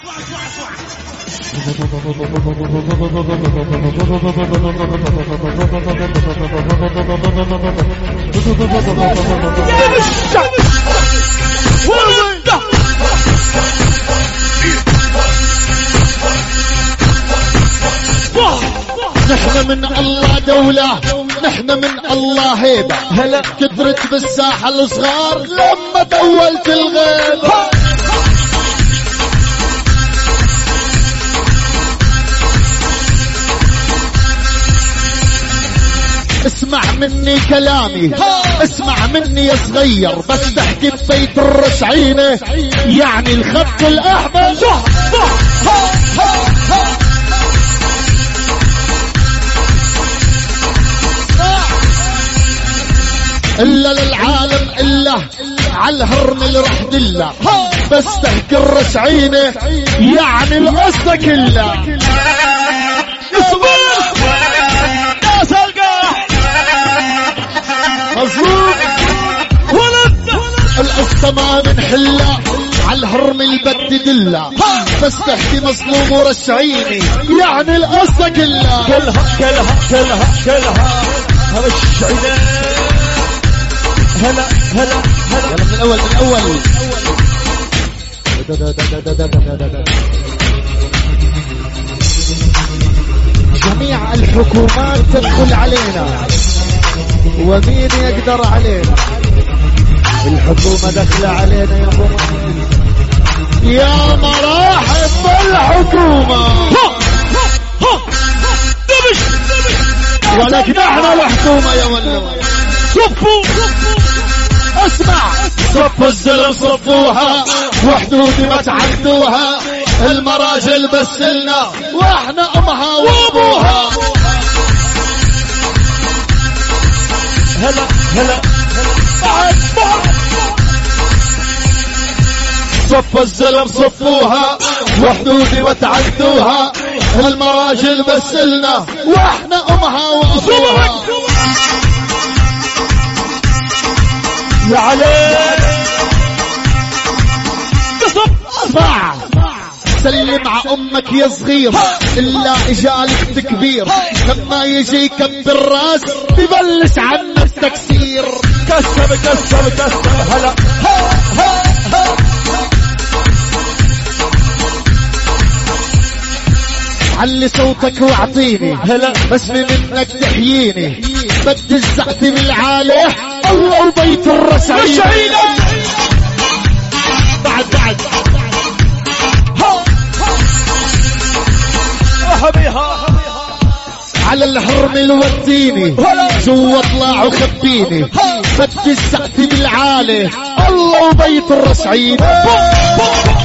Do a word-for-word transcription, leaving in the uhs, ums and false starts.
نحن من الله دولة، نحن من الله هيبة. هلا كثرت بالساحة الصغار لما تولت الغيبة. اسمع مني كلامي، اسمع مني يا صغير، بس تحكي ببيت الرشعينة يعني الخط الأحمر. إلا للعالم إلا على الهرم اللي رح دله، بس تحكي الرشعينة يعني القصة كلها. مظبوط القصة ما بنحلها على الهرم البد دلة، بس تحكي مظلوم ورشعيني يعني القصة كلها. كلها كلها كلها كلها رشعيني. هلا هلا هلا يلا من الأول من الأول. جميع الحكومات تدخل علينا، ومين يقدر علينا؟ الحكومة دخل علينا يا ابو يا مراحب الحكومة. ولكن احنا الحكومة يا ولد. صفوا اسمع، صفوا الزلم صفوها، وحدودي ما تعدوها، المراجل بسلنا واحنا امها وابوها. هلا هلا صفوا الزلم صفوها، وحدودي ما تعدوها، المراجل بسلنا واحنا امها وابوها. يا علي اسمع، سلم ع امك يا صغير، الا اجالك تكبير، لما يجي يكبر راس ببلش عنك تكسير. كسر كسر كسر. هلا علي صوتك واعطيني، هلا بسمي منك تحييني، بدي الزعتي بالعالي الله وبيت الرشعينة. بعد بعد على الهرم الوديني، جوا طلع وخبيني، بدي الزعتي بالعالي الله وبيت الرشعينة.